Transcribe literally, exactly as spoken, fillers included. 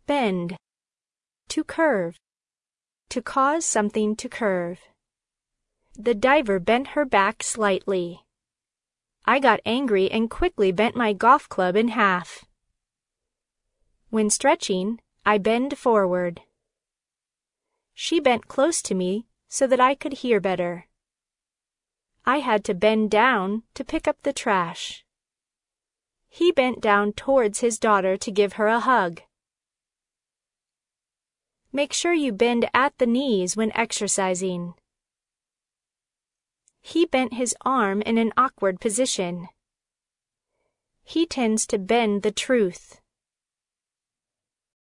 Bend. To curve. To cause something to curve. The diver bent her back slightly. I got angry and quickly bent my golf club in half. When stretching, I bend forward. She bent close to me so that I could hear better. I had to bend down to pick up the trash. He bent down towards his daughter to give her a hug. Make sure you bend at the knees when exercising. He bent his arm in an awkward position. He tends to bend the truth.